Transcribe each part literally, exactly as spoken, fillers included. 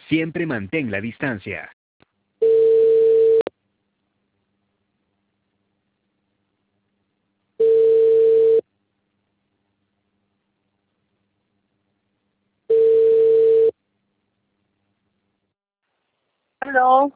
Siempre mantén la distancia. Aló.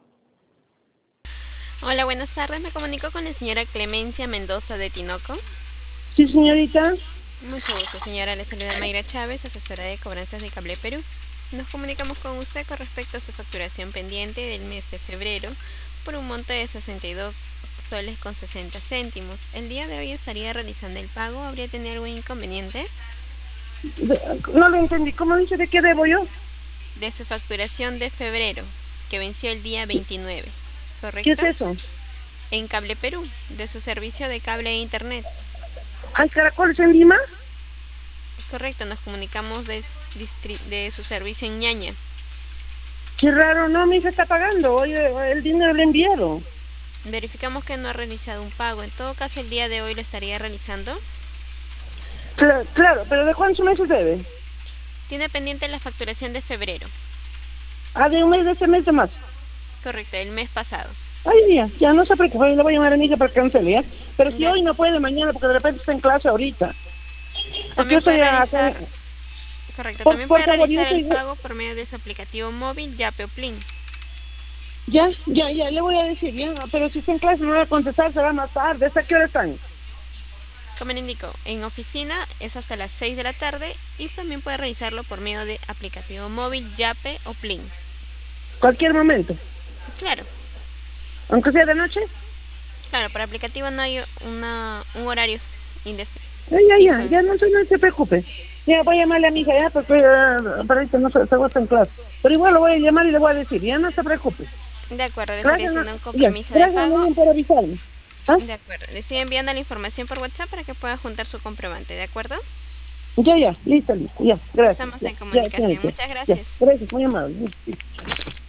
Hola, buenas tardes. Me comunico con la señora Clemencia Mendoza de Tinoco. Sí, señorita. Mucho gusto, señora. Le saluda Mayra Chávez, asesora de cobranzas de Cable Perú. Nos comunicamos con usted con respecto a su facturación pendiente del mes de febrero por un monto de sesenta y dos soles con sesenta céntimos. El día de hoy estaría realizando el pago. ¿Habría tenido algún inconveniente? De- no lo entendí. ¿Cómo dice de qué debo yo? De su facturación de febrero, que venció el día veintinueve, ¿Qué es ¿correcto? eso? En Cable Perú, de su servicio de cable e internet. ¿Hay caracoles en Lima? Correcto, nos comunicamos de, de su servicio en Ñaña. Qué raro, no, mi hija está pagando. Oye, el dinero le enviaron. Verificamos que no ha realizado un pago. En todo caso, el día de hoy lo estaría realizando. Claro, claro, pero ¿de cuántos meses debe? Tiene pendiente la facturación de febrero. Ah, de un mes de este mes de más. Correcto, el mes pasado. Ay, ya, ya no se preocupe, le voy a llamar a mi hija para que cancele, ¿ya? Pero si De, hoy no puede, mañana, porque de repente está en clase ahorita. Porque yo también puede estoy acá. realizar, correcto, Por, también por puede favor, yo realizar el estoy. pago por medio de su aplicativo móvil Yape o Plin. Ya, ya, ya, le voy a decir, ya. Pero si está en clase, no va a contestar, será más tarde. ¿Hasta qué hora están? Como le indico, en oficina es hasta las seis de la tarde y también puede realizarlo por medio de aplicativo móvil Yape o Plin. Cualquier momento. Claro, Aunque sea de noche. claro, por aplicativo no hay una, un horario indefinido. Ya, ya, Fijo. ya, ya no, se- no se preocupe. Ya voy a llamarle a mi hija ya porque uh, para ahorita no se, se gusta en clase. Pero igual lo voy a llamar y le voy a decir, ya no se preocupe. De acuerdo, le estaría Gracias, no- haciendo un ya, compromiso de gracias muy pago. bien por avisarme. ¿Ah? De acuerdo, le estoy enviando la información por WhatsApp para que pueda juntar su comprobante, ¿de acuerdo? Ya, ya, listo, listo, ya, gracias, Estamos ya, en ya, comunicación. señorita, Muchas ya, gracias. gracias, muy amable.